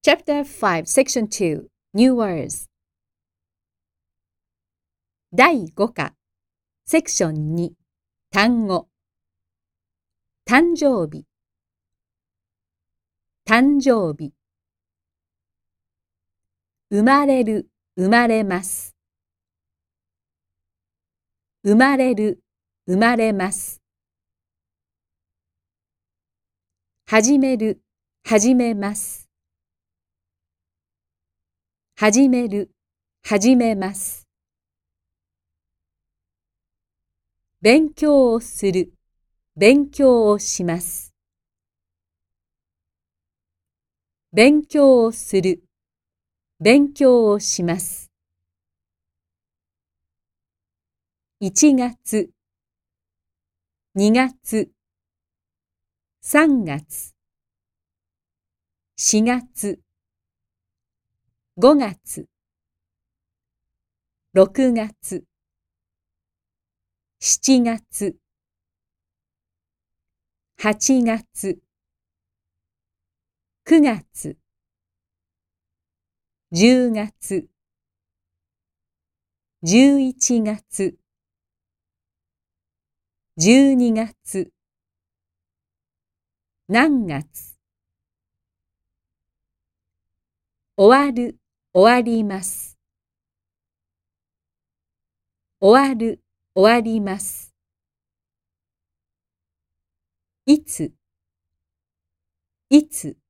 Chapter 5, Section 2, New Words 第5課、セクション2、単語誕生日誕生日生まれる、生まれます生まれる、生まれます始める、始めます始める、始めます勉強をする、勉強をします勉強をする、勉強をします1月、2月、3月、4月、5月、6月、7月、8月、9月、10月、11月、12月、何月終わる、終わります終わる、終わりますいつ、いつ